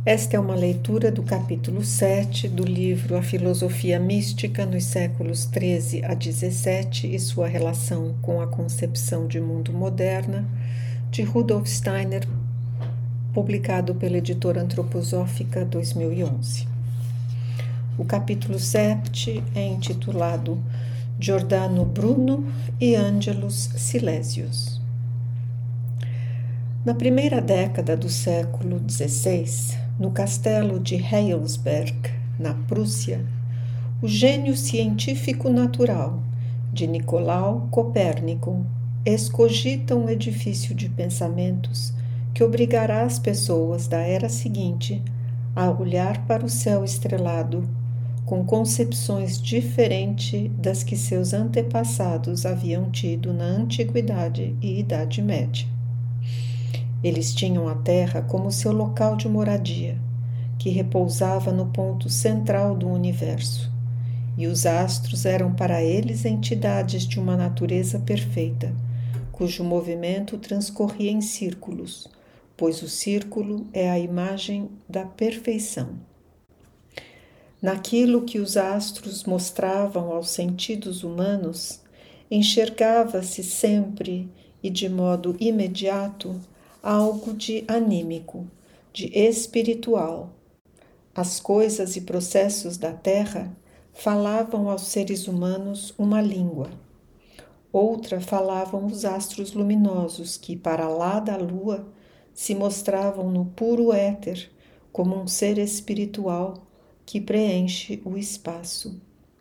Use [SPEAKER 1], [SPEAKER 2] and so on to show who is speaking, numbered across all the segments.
[SPEAKER 1] Esta é uma leitura do capítulo 7 do livro A Filosofia Mística nos séculos XIII a XVII e sua relação com a concepção de mundo moderna, de Rudolf Steiner, publicado pela editora Antroposófica 2011. O capítulo 7 é intitulado Giordano Bruno e Angelus Silesius. Na primeira década do século XVI, no castelo de Heilsberg, na Prússia, o gênio científico natural de Nicolau Copérnico excogita um edifício de pensamentos que obrigará as pessoas da era seguinte a olhar para o céu estrelado com concepções diferentes das que seus antepassados haviam tido na Antiguidade e Idade Média. Eles tinham a Terra como seu local de moradia, que repousava no ponto central do universo, e os astros eram para eles entidades de uma natureza perfeita, cujo movimento transcorria em círculos, pois o círculo é a imagem da perfeição. Naquilo que os astros mostravam aos sentidos humanos, enxergava-se sempre e de modo imediato algo de anímico, de espiritual. As coisas e processos da Terra falavam aos seres humanos uma língua. Outra falavam os astros luminosos que, para lá da Lua, se mostravam no puro éter como um ser espiritual que preenche o espaço.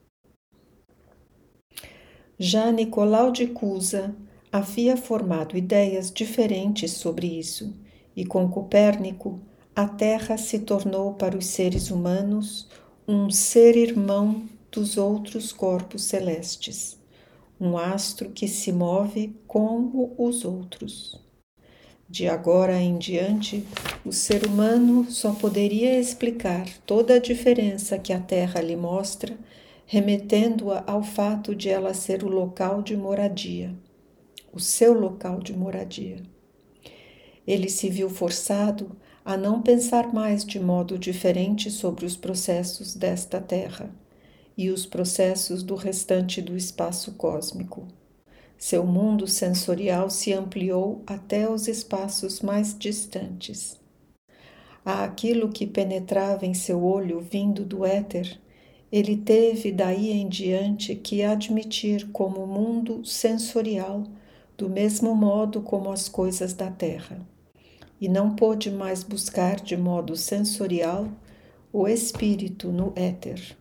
[SPEAKER 1] Já Nicolau de Cusa havia formado ideias diferentes sobre isso, e com Copérnico, a Terra se tornou para os seres humanos um ser irmão dos outros corpos celestes, um astro que se move como os outros. De agora em diante, o ser humano só poderia explicar toda a diferença que a Terra lhe mostra, remetendo-a ao fato de ela ser o local de moradia, o seu local de moradia. Ele se viu forçado a não pensar mais de modo diferente sobre os processos desta Terra e os processos do restante do espaço cósmico. Seu mundo sensorial se ampliou até os espaços mais distantes. Àquilo que penetrava em seu olho vindo do éter, ele teve daí em diante que admitir como mundo sensorial, do mesmo modo como as coisas da terra, e não pôde mais buscar de modo sensorial o espírito no éter.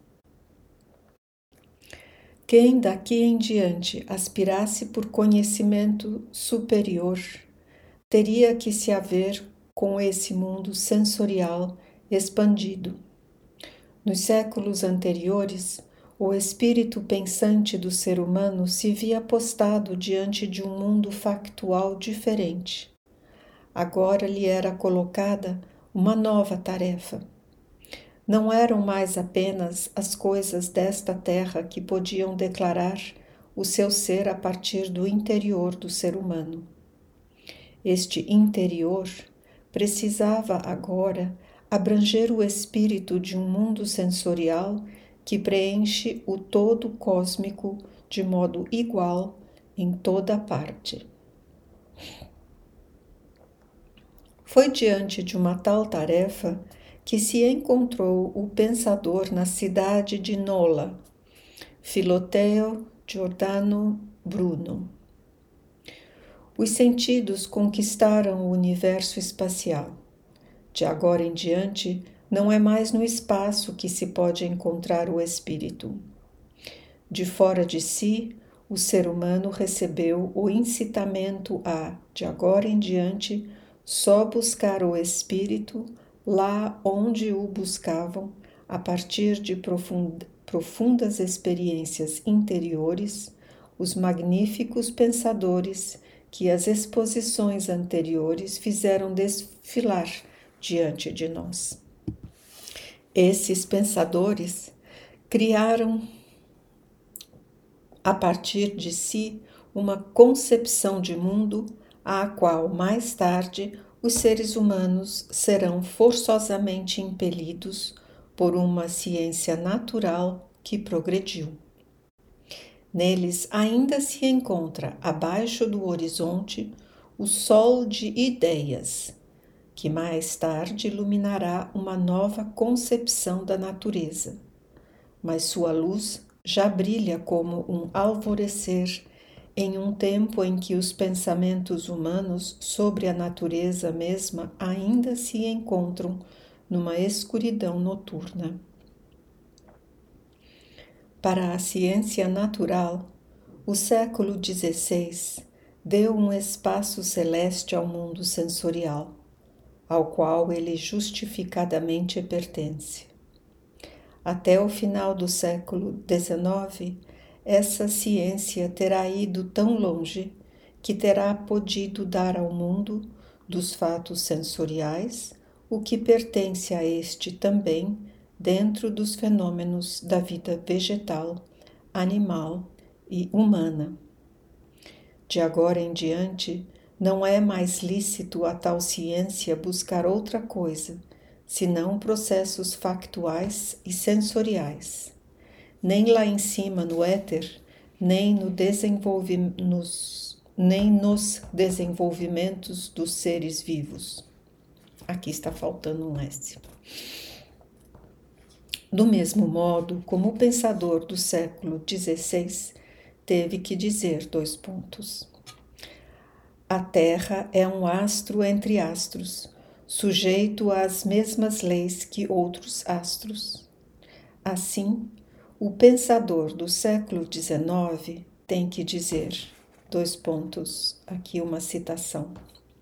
[SPEAKER 1] Quem daqui em diante aspirasse por conhecimento superior, teria que se haver com esse mundo sensorial expandido. Nos séculos anteriores, o espírito pensante do ser humano se via postado diante de um mundo factual diferente. Agora lhe era colocada uma nova tarefa. Não eram mais apenas as coisas desta terra que podiam declarar o seu ser a partir do interior do ser humano. Este interior precisava agora abranger o espírito de um mundo sensorial que preenche o todo cósmico de modo igual em toda parte. Foi diante de uma tal tarefa que se encontrou o pensador na cidade de Nola, Filoteo Giordano Bruno. Os sentidos conquistaram o universo espacial. De agora em diante, não é mais no espaço que se pode encontrar o espírito. De fora de si, o ser humano recebeu o incitamento a, de agora em diante, só buscar o espírito lá onde o buscavam, a partir de profundas experiências interiores, os magníficos pensadores que as exposições anteriores fizeram desfilar diante de nós. Esses pensadores criaram a partir de si uma concepção de mundo à qual mais tarde os seres humanos serão forçosamente impelidos por uma ciência natural que progrediu. Neles ainda se encontra, abaixo do horizonte, o sol de ideias, que mais tarde iluminará uma nova concepção da natureza. Mas sua luz já brilha como um alvorecer em um tempo em que os pensamentos humanos sobre a natureza mesma ainda se encontram numa escuridão noturna. Para a ciência natural, o século XVI deu um espaço celeste ao mundo sensorial, ao qual ele justificadamente pertence. Até o final do século XIX, essa ciência terá ido tão longe que terá podido dar ao mundo, dos fatos sensoriais, o que pertence a este também dentro dos fenômenos da vida vegetal, animal e humana. De agora em diante, não é mais lícito a tal ciência buscar outra coisa, senão processos factuais e sensoriais. Nem lá em cima no éter, nem nos desenvolvimentos dos seres vivos. Aqui está faltando um S. Do mesmo modo, como o pensador do século XVI teve que dizer : a Terra é um astro entre astros, sujeito às mesmas leis que outros astros. Assim, o pensador do século XIX tem que dizer : aqui uma citação.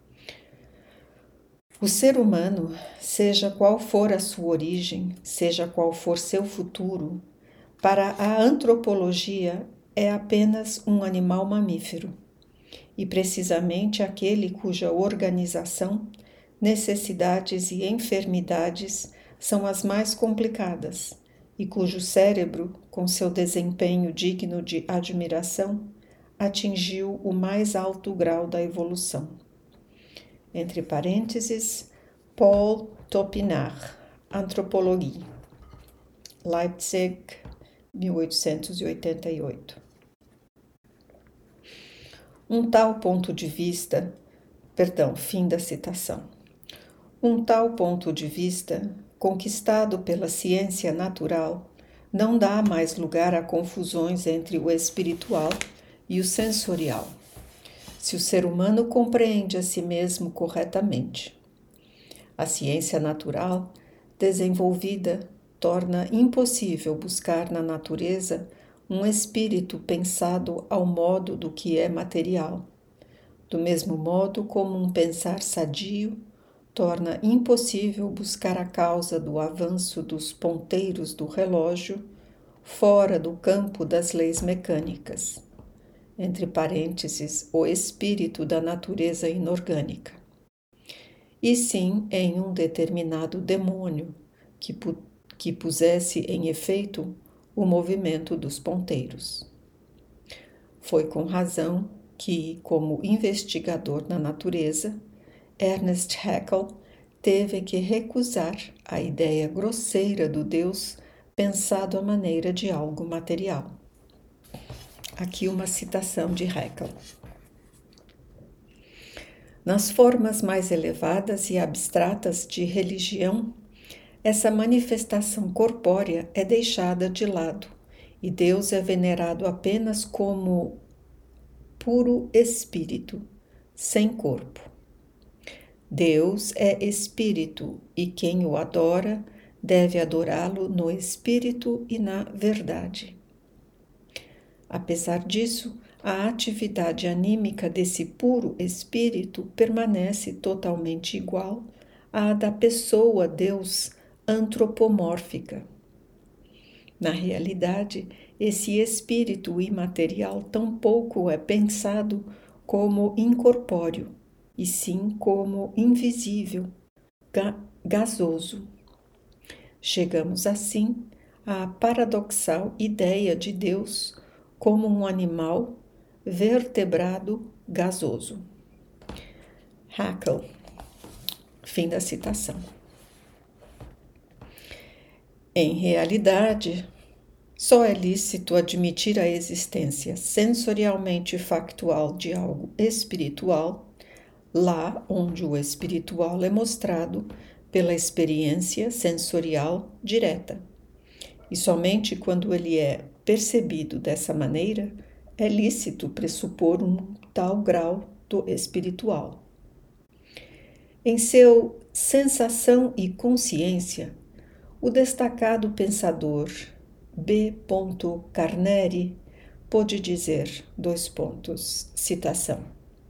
[SPEAKER 1] O ser humano, seja qual for a sua origem, seja qual for seu futuro, para a antropologia é apenas um animal mamífero, e precisamente aquele cuja organização, necessidades e enfermidades são as mais complicadas, e cujo cérebro, com seu desempenho digno de admiração, atingiu o mais alto grau da evolução. Entre parênteses, Paul Topinard, Antropologie, Leipzig, 1888. Fim da citação. Um tal ponto de vista, conquistado pela ciência natural, não dá mais lugar a confusões entre o espiritual e o sensorial, se o ser humano compreende a si mesmo corretamente. A ciência natural, desenvolvida, torna impossível buscar na natureza um espírito pensado ao modo do que é material, do mesmo modo como um pensar sadio torna impossível buscar a causa do avanço dos ponteiros do relógio fora do campo das leis mecânicas, entre parênteses, o espírito da natureza inorgânica, e sim em um determinado demônio que pusesse em efeito o movimento dos ponteiros. Foi com razão que, como investigador na natureza, Ernest Haeckel teve que recusar a ideia grosseira do Deus pensado à maneira de algo material. Aqui uma citação de Haeckel. Nas formas mais elevadas e abstratas de religião, essa manifestação corpórea é deixada de lado e Deus é venerado apenas como puro espírito, sem corpo. Deus é espírito e quem o adora deve adorá-lo no espírito e na verdade. Apesar disso, a atividade anímica desse puro espírito permanece totalmente igual à da pessoa Deus antropomórfica. Na realidade, esse espírito imaterial tampouco é pensado como incorpóreo, e sim como invisível, gasoso. Chegamos assim à paradoxal ideia de Deus como um animal vertebrado gasoso. Haeckel, Fim da citação. Em realidade, só é lícito admitir a existência sensorialmente factual de algo espiritual, lá onde o espiritual é mostrado pela experiência sensorial direta. E somente quando ele é percebido dessa maneira, é lícito pressupor um tal grau do espiritual. Em seu Sensação e Consciência, o destacado pensador B. Carneri pôde dizer, citação,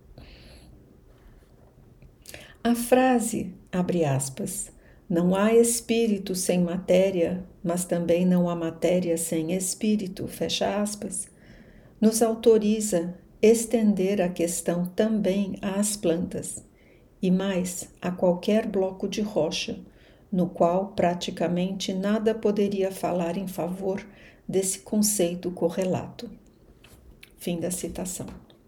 [SPEAKER 1] a frase, abre aspas, não há espírito sem matéria, mas também não há matéria sem espírito, fecha aspas, nos autoriza estender a questão também às plantas, e mais a qualquer bloco de rocha, no qual praticamente nada poderia falar em favor desse conceito correlato. Fim da citação.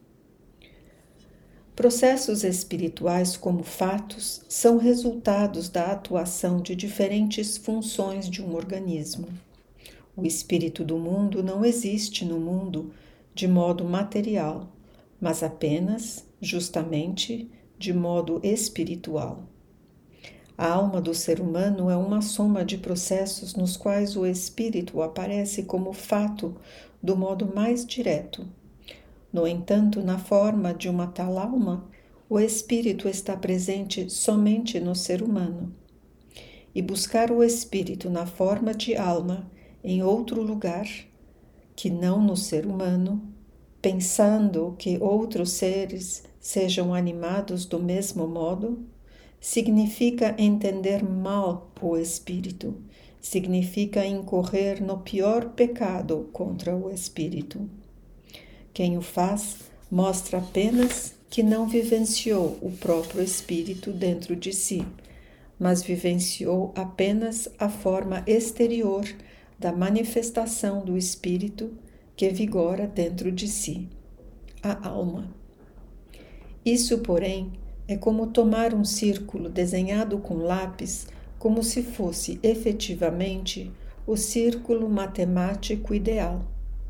[SPEAKER 1] Processos espirituais como fatos são resultados da atuação de diferentes funções de um organismo. O espírito do mundo não existe no mundo de modo material, mas apenas, justamente, de modo espiritual. A alma do ser humano é uma soma de processos nos quais o espírito aparece como fato do modo mais direto. No entanto, na forma de uma tal alma, o espírito está presente somente no ser humano. E buscar o espírito na forma de alma em outro lugar, que não no ser humano, pensando que outros seres sejam animados do mesmo modo, significa entender mal o espírito, significa incorrer no pior pecado contra o espírito. Quem o faz mostra apenas que não vivenciou o próprio espírito dentro de si, mas vivenciou apenas a forma exterior da manifestação do espírito que vigora dentro de si, a alma. Isso, porém, é como tomar um círculo desenhado com lápis, como se fosse efetivamente o círculo matemático ideal.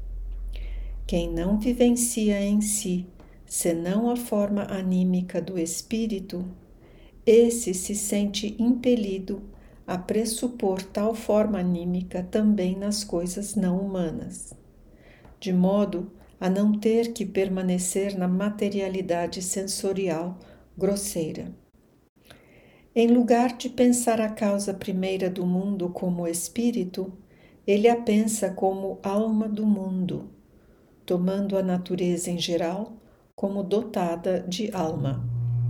[SPEAKER 1] Quem não vivencia em si, senão a forma anímica do espírito, esse se sente impelido a pressupor tal forma anímica também nas coisas não humanas, de modo a não ter que permanecer na materialidade sensorial grosseira. Em lugar de pensar a causa primeira do mundo como espírito, ele a pensa como alma do mundo, tomando a natureza em geral como dotada de alma.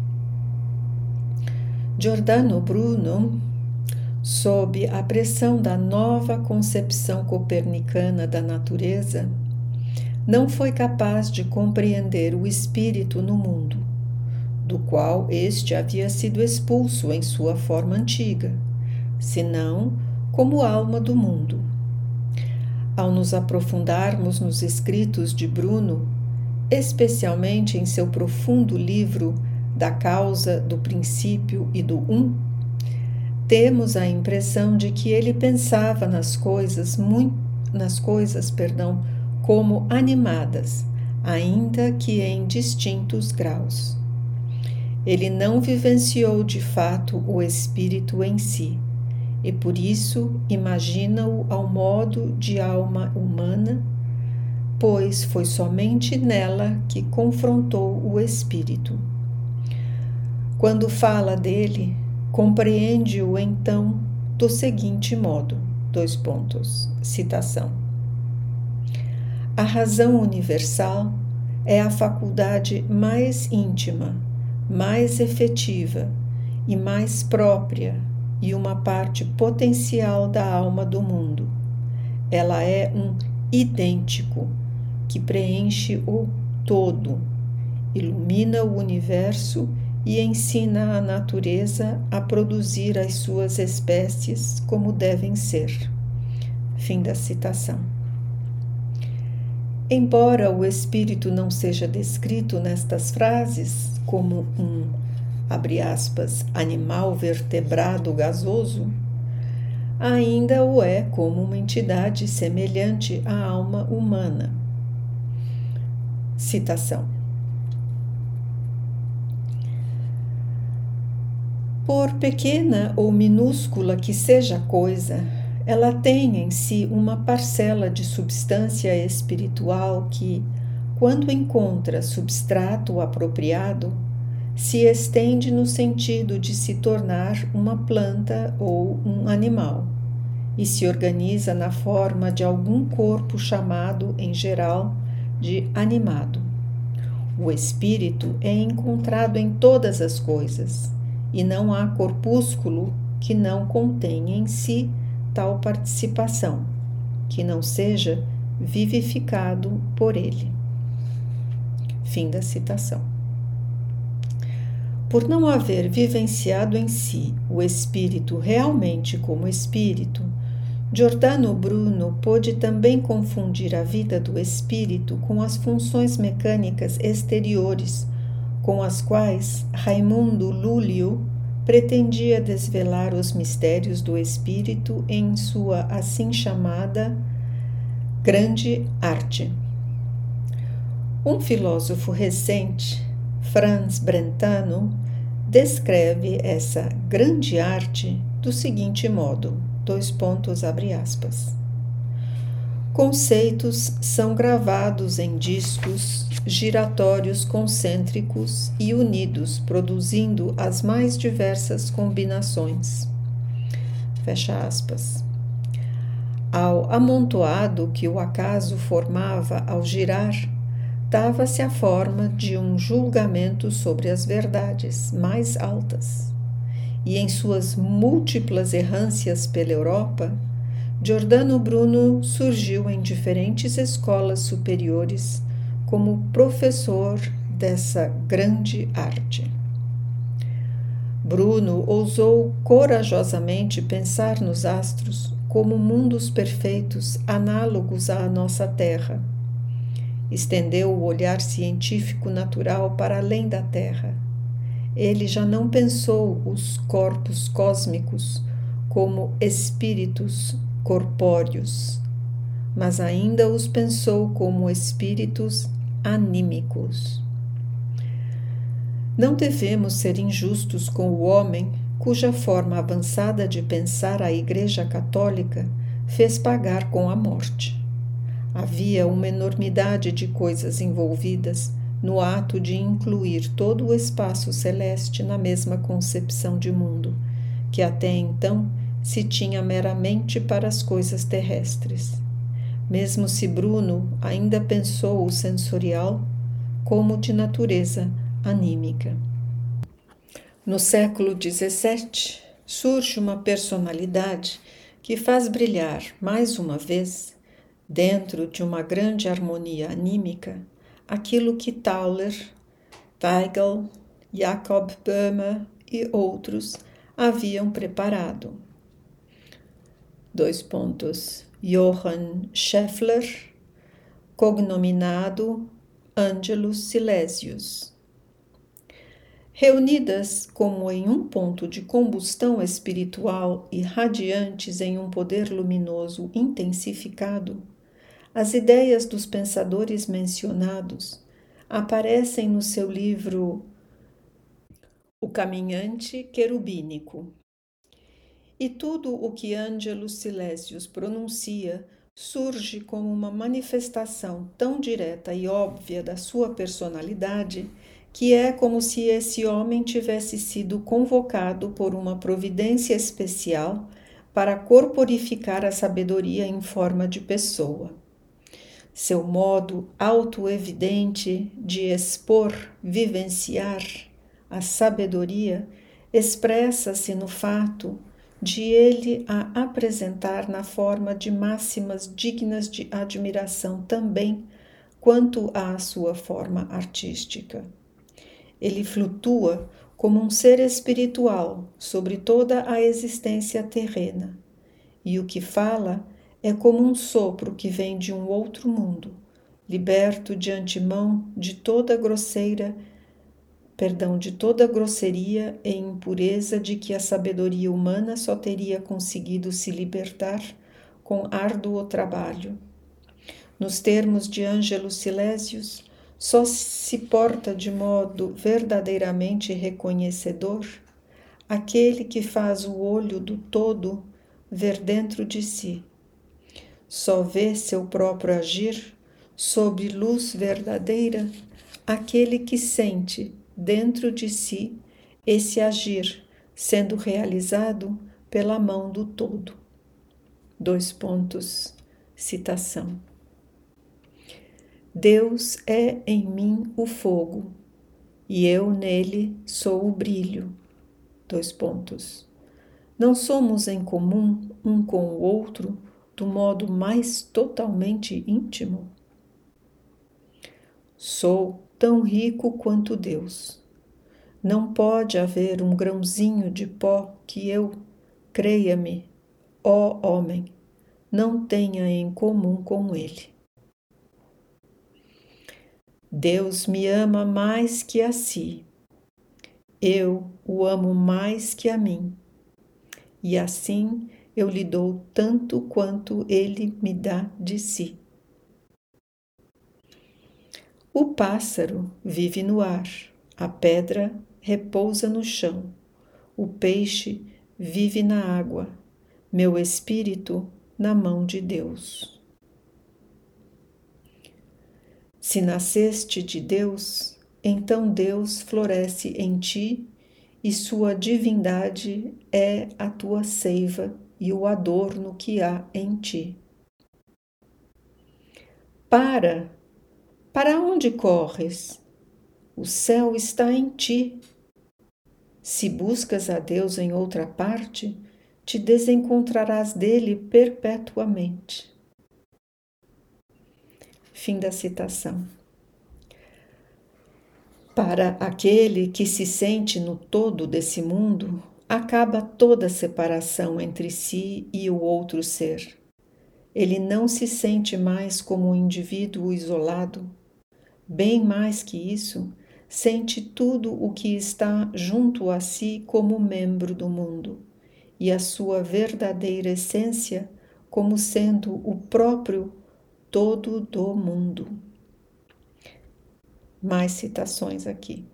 [SPEAKER 1] Giordano Bruno, sob a pressão da nova concepção copernicana da natureza, não foi capaz de compreender o espírito no mundo, do qual este havia sido expulso em sua forma antiga, senão como alma do mundo. Ao nos aprofundarmos nos escritos de Bruno, especialmente em seu profundo livro Da Causa, do Princípio e do temos a impressão de que ele pensava nas coisas como animadas, ainda que em distintos graus. Ele não vivenciou de fato o espírito em si, e por isso imagina-o ao modo de alma humana, pois foi somente nela que confrontou o espírito. Quando fala dele, compreende-o então do seguinte modo, citação. A razão universal é a faculdade mais íntima, mais efetiva e mais própria e uma parte potencial da alma do mundo. Ela é um idêntico que preenche o todo, ilumina o universo e ensina a natureza a produzir as suas espécies como devem ser. Fim da citação. Embora o espírito não seja descrito nestas frases como um abre aspas, animal vertebrado gasoso, ainda o é como uma entidade semelhante à alma humana. Citação. Por pequena ou minúscula que seja a coisa, ela tem em si uma parcela de substância espiritual que, quando encontra substrato apropriado, se estende no sentido de se tornar uma planta ou um animal, e se organiza na forma de algum corpo chamado, em geral, de animado. O espírito é encontrado em todas as coisas, e não há corpúsculo que não contenha em si tal participação, que não seja vivificado por ele. Fim da citação. Por não haver vivenciado em si o espírito realmente como espírito, Giordano Bruno pôde também confundir a vida do espírito com as funções mecânicas exteriores, com as quais Raimundo Lúlio pretendia desvelar os mistérios do espírito em sua assim chamada Grande Arte. Um filósofo recente, Franz Brentano, descreve essa grande arte do seguinte modo, abre aspas. Conceitos são gravados em discos giratórios concêntricos e unidos, produzindo as mais diversas combinações. Fecha aspas. Ao amontoado que o acaso formava ao girar, dava-se a forma de um julgamento sobre as verdades mais altas. E em suas múltiplas errâncias pela Europa, Giordano Bruno surgiu em diferentes escolas superiores como professor dessa grande arte. Bruno ousou corajosamente pensar nos astros como mundos perfeitos análogos à nossa Terra. Estendeu o olhar científico natural para além da Terra. Ele já não pensou os corpos cósmicos como espíritos corpóreos, mas ainda os pensou como espíritos anímicos. Não devemos ser injustos com o homem cuja forma avançada de pensar a Igreja Católica fez pagar com a morte. Havia uma enormidade de coisas envolvidas no ato de incluir todo o espaço celeste na mesma concepção de mundo, que até então se tinha meramente para as coisas terrestres. Mesmo se Bruno ainda pensou o sensorial como de natureza anímica. No século XVII, surge uma personalidade que faz brilhar, mais uma vez, dentro de uma grande harmonia anímica, aquilo que Tauler, Weigel, Jacob Böhme e outros haviam preparado. Johann Scheffler, cognominado Angelus Silesius. Reunidas como em um ponto de combustão espiritual e radiantes em um poder luminoso intensificado, as ideias dos pensadores mencionados aparecem no seu livro O Caminhante Querubínico. E tudo o que Angelus Silesius pronuncia surge como uma manifestação tão direta e óbvia da sua personalidade que é como se esse homem tivesse sido convocado por uma providência especial para corporificar a sabedoria em forma de pessoa. Seu modo autoevidente de expor, vivenciar a sabedoria expressa-se no fato de ele a apresentar na forma de máximas dignas de admiração também quanto à sua forma artística. Ele flutua como um ser espiritual sobre toda a existência terrena, e o que fala é como um sopro que vem de um outro mundo, liberto de antemão de toda grosseira perdão de toda grosseria e impureza de que a sabedoria humana só teria conseguido se libertar com árduo trabalho. Nos termos de Ângelo Silésios, só se porta de modo verdadeiramente reconhecedor aquele que faz o olho do todo ver dentro de si. Só vê seu próprio agir sob luz verdadeira aquele que sente dentro de si esse agir sendo realizado pela mão do todo. Citação. Deus é em mim o fogo, e eu nele sou o brilho. Não somos em comum um com o outro do modo mais totalmente íntimo? Sou tão rico quanto Deus. Não pode haver um grãozinho de pó que eu, creia-me, ó homem, não tenha em comum com ele. Deus me ama mais que a si. Eu o amo mais que a mim. E assim eu lhe dou tanto quanto ele me dá de si. O pássaro vive no ar, a pedra repousa no chão, o peixe vive na água, meu espírito na mão de Deus. Se nasceste de Deus, então Deus floresce em ti e sua divindade é a tua seiva e o adorno que há em ti. Para onde corres? O céu está em ti. Se buscas a Deus em outra parte, te desencontrarás dele perpetuamente. Fim da citação. Para aquele que se sente no todo desse mundo, acaba toda separação entre si e o outro ser. Ele não se sente mais como um indivíduo isolado. Bem mais que isso, sente tudo o que está junto a si como membro do mundo, e a sua verdadeira essência como sendo o próprio todo do mundo. Mais citações aqui.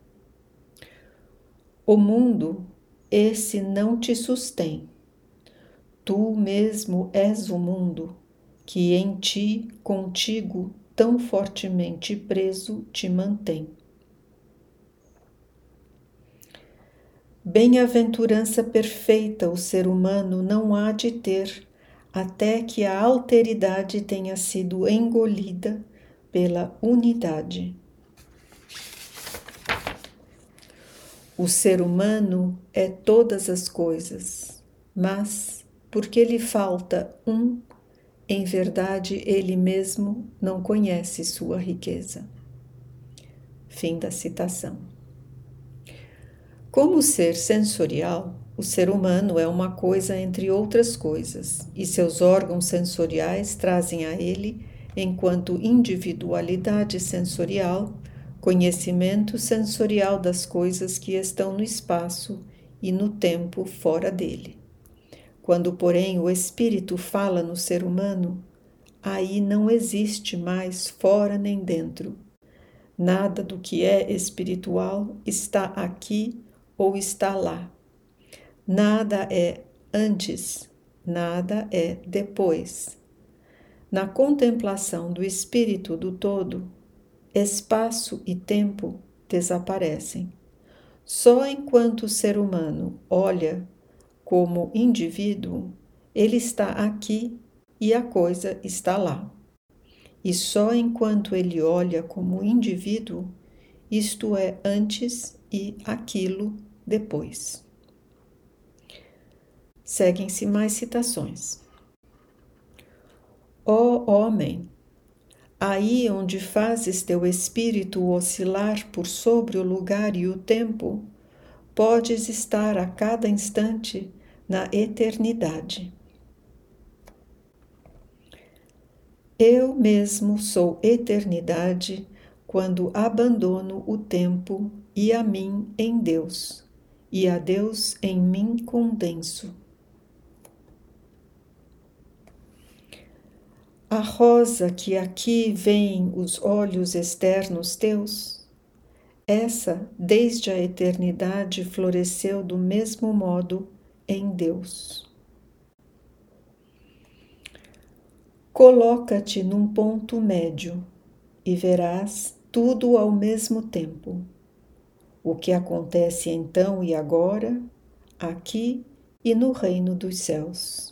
[SPEAKER 1] O mundo, esse não te sustém. Tu mesmo és o mundo, que em ti, contigo, tão fortemente preso, te mantém. Bem-aventurança perfeita o ser humano não há de ter, até que a alteridade tenha sido engolida pela unidade. O ser humano é todas as coisas, mas, porque lhe falta um, em verdade ele mesmo não conhece sua riqueza. Fim da citação. Como ser sensorial, o ser humano é uma coisa entre outras coisas, e seus órgãos sensoriais trazem a ele, enquanto individualidade sensorial, conhecimento sensorial das coisas que estão no espaço e no tempo fora dele. Quando, porém, o espírito fala no ser humano, aí não existe mais fora nem dentro. Nada do que é espiritual está aqui ou está lá. Nada é antes, nada é depois. Na contemplação do espírito do todo, espaço e tempo desaparecem. Só enquanto o ser humano olha como indivíduo, ele está aqui e a coisa está lá. E só enquanto ele olha como indivíduo, isto é antes e aquilo depois. Seguem-se mais citações. Ó homem, aí onde fazes teu espírito oscilar por sobre o lugar e o tempo, podes estar a cada instante na eternidade. Eu mesmo sou eternidade quando abandono o tempo e a mim em Deus, e a Deus em mim condenso. A rosa que aqui vêem os olhos externos teus, essa desde a eternidade floresceu do mesmo modo em Deus. Coloca-te num ponto médio e verás tudo ao mesmo tempo. O que acontece então e agora, aqui e no reino dos céus.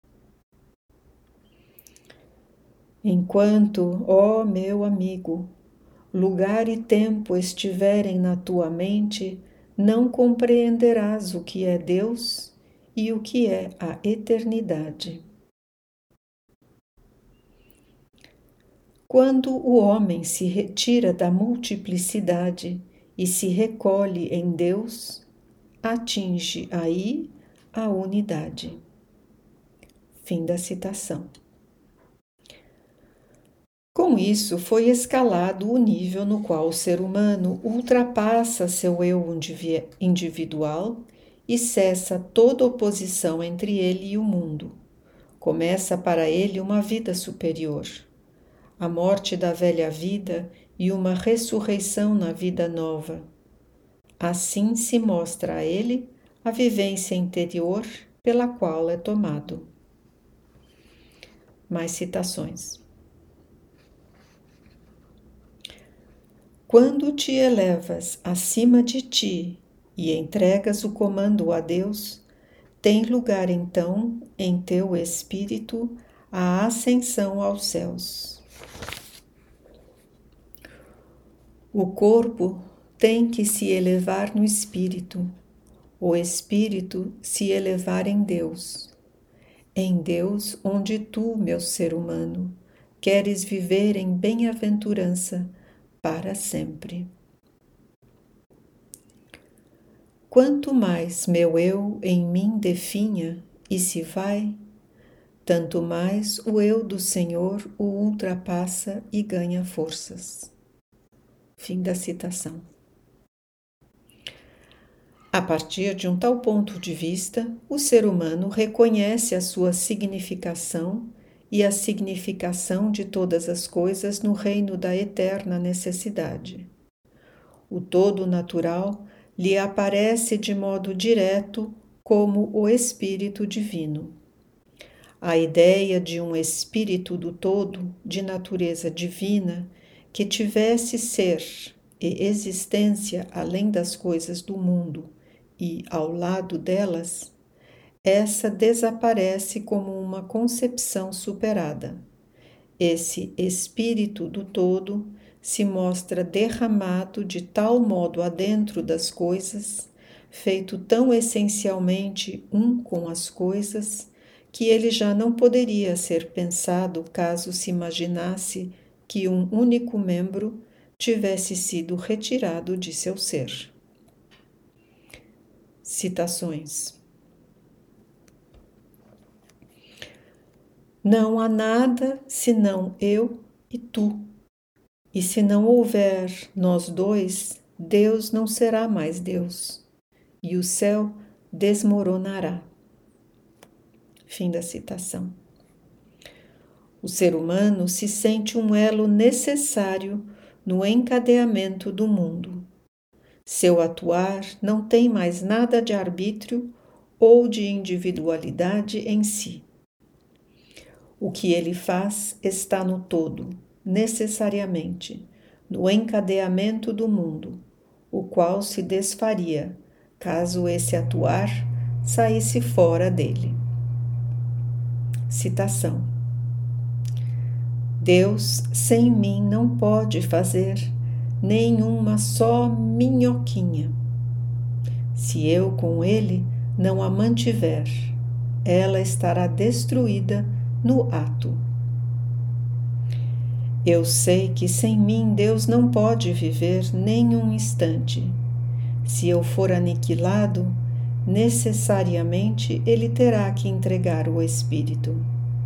[SPEAKER 1] Enquanto, ó meu amigo, lugar e tempo estiverem na tua mente, não compreenderás o que é Deus e o que é a eternidade. Quando o homem se retira da multiplicidade e se recolhe em Deus, atinge aí a unidade. Fim da citação. Com isso, foi escalado o nível no qual o ser humano ultrapassa seu eu individual e cessa toda oposição entre ele e o mundo. Começa para ele uma vida superior, a morte da velha vida e uma ressurreição na vida nova. Assim se mostra a ele a vivência interior pela qual é tomado. Mais citações. Quando te elevas acima de ti e entregas o comando a Deus, tem lugar então em teu espírito a ascensão aos céus. O corpo tem que se elevar no espírito, o espírito se elevar em Deus. Em Deus, onde tu, meu ser humano, queres viver em bem-aventurança para sempre. Quanto mais meu eu em mim definha e se vai, tanto mais o eu do Senhor o ultrapassa e ganha forças. Fim da citação. A partir de um tal ponto de vista, o ser humano reconhece a sua significação e a significação de todas as coisas no reino da eterna necessidade. O todo natural lhe aparece de modo direto como o Espírito Divino. A ideia de um Espírito do todo, de natureza divina, que tivesse ser e existência além das coisas do mundo e ao lado delas, essa desaparece como uma concepção superada. Esse espírito do todo se mostra derramado de tal modo adentro das coisas, feito tão essencialmente um com as coisas, que ele já não poderia ser pensado caso se imaginasse que um único membro tivesse sido retirado de seu ser. Citações. Não há nada senão eu e tu. E se não houver nós dois, Deus não será mais Deus, e o céu desmoronará. Fim da citação. O ser humano se sente um elo necessário no encadeamento do mundo. Seu atuar não tem mais nada de arbítrio ou de individualidade em si. O que ele faz está no todo, necessariamente, no encadeamento do mundo, o qual se desfaria, caso esse atuar saísse fora dele. Citação. Deus sem mim não pode fazer nenhuma só minhoquinha. Se eu com ele não a mantiver, ela estará destruída no ato. Eu sei que sem mim Deus não pode viver nem um instante. Se eu for aniquilado, necessariamente ele terá que entregar o Espírito.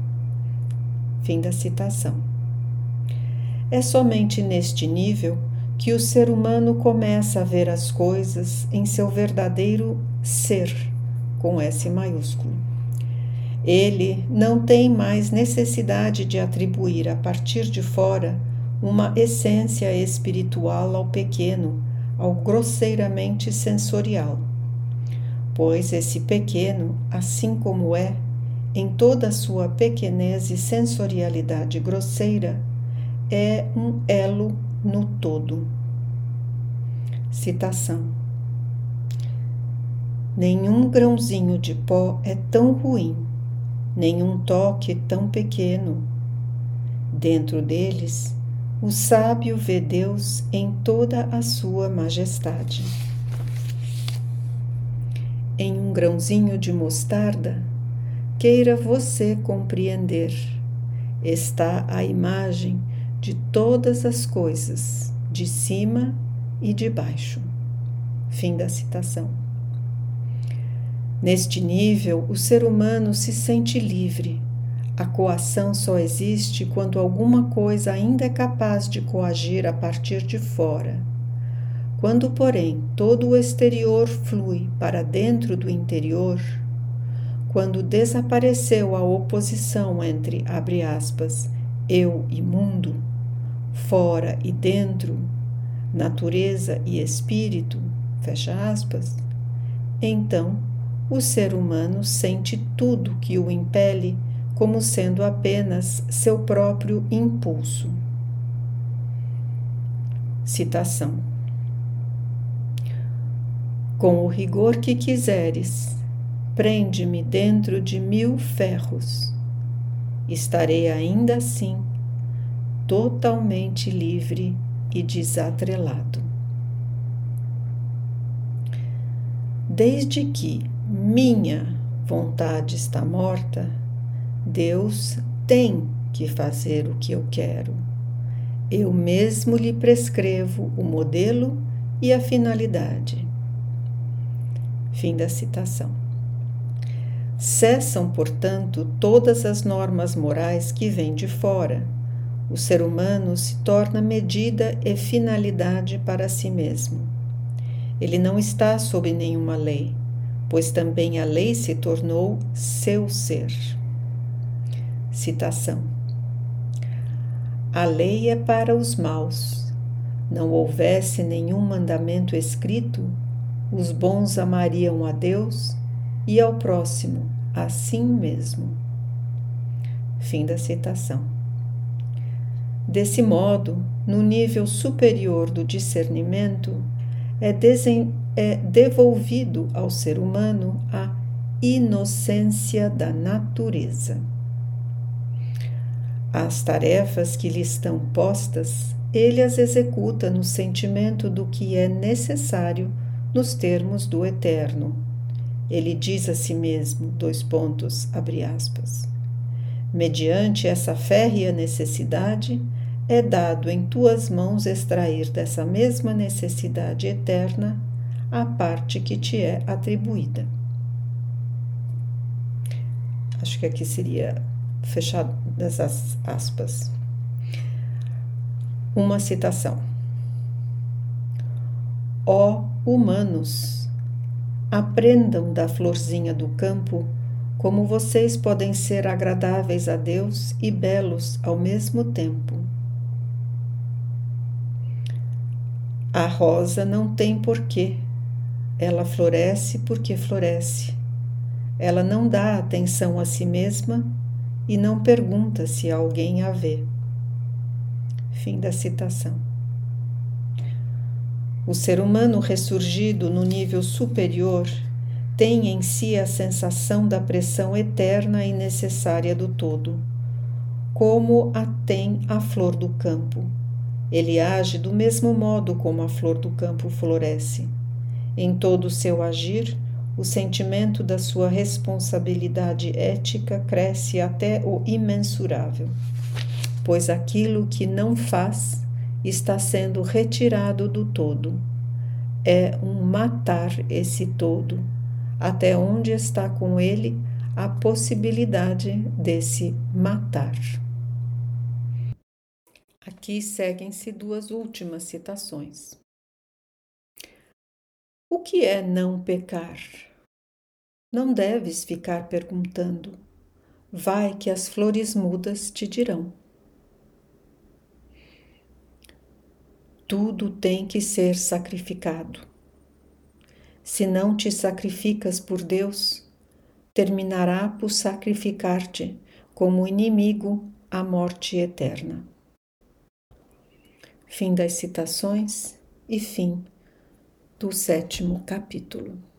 [SPEAKER 1] Fim da citação. É somente neste nível que o ser humano começa a ver as coisas em seu verdadeiro ser, com S maiúsculo. Ele não tem mais necessidade de atribuir a partir de fora uma essência espiritual ao pequeno, ao grosseiramente sensorial, pois esse pequeno, assim como é, em toda a sua pequenez e sensorialidade grosseira, é um elo no todo. Citação: nenhum grãozinho de pó é tão ruim, nenhum toque tão pequeno. Dentro deles, o sábio vê Deus em toda a sua majestade. Em um grãozinho de mostarda, queira você compreender, está a imagem de todas as coisas, de cima e de baixo. Fim da citação. Neste nível, o ser humano se sente livre. A coação só existe quando alguma coisa ainda é capaz de coagir a partir de fora. Quando, porém, todo o exterior flui para dentro do interior, quando desapareceu a oposição entre, abre aspas, eu e mundo, fora e dentro, natureza e espírito, fecha aspas, então o ser humano sente tudo que o impele como sendo apenas seu próprio impulso. Citação: com o rigor que quiseres, prende-me dentro de 1000 ferros. Estarei ainda assim totalmente livre e desatrelado. Desde que minha vontade está morta, Deus tem que fazer o que eu quero. Eu mesmo lhe prescrevo o modelo e a finalidade. Fim da citação. Cessam, portanto, todas as normas morais que vêm de fora. O ser humano se torna medida e finalidade para si mesmo. Ele não está sob nenhuma lei, pois também a lei se tornou seu ser. Citação: a lei é para os maus. Não houvesse nenhum mandamento escrito, os bons amariam a Deus e ao próximo, assim mesmo. Fim da citação. Desse modo, no nível superior do discernimento, é devolvido ao ser humano a inocência da natureza. As tarefas que lhe estão postas, ele as executa no sentimento do que é necessário nos termos do eterno. Ele diz a si mesmo, abre aspas, mediante essa férrea necessidade, é dado em tuas mãos extrair dessa mesma necessidade eterna a parte que te é atribuída. Acho que aqui seria fechado essas aspas. Uma citação. Ó humanos, aprendam da florzinha do campo como vocês podem ser agradáveis a Deus e belos ao mesmo tempo. A rosa não tem porquê, ela floresce porque floresce. Ela não dá atenção a si mesma e não pergunta se alguém a vê. Fim da citação. O ser humano ressurgido no nível superior tem em si a sensação da pressão eterna e necessária do todo, como a tem a flor do campo. Ele age do mesmo modo como a flor do campo floresce. Em todo o seu agir, o sentimento da sua responsabilidade ética cresce até o imensurável, pois aquilo que não faz está sendo retirado do todo. É um matar esse todo, até onde está com ele a possibilidade desse matar. Aqui seguem-se duas últimas citações. O que é não pecar? Não deves ficar perguntando. Vai que as flores mudas te dirão. Tudo tem que ser sacrificado. Se não te sacrificas por Deus, terminará por sacrificar-te como inimigo à morte eterna. Fim das citações e fim do 7º capítulo.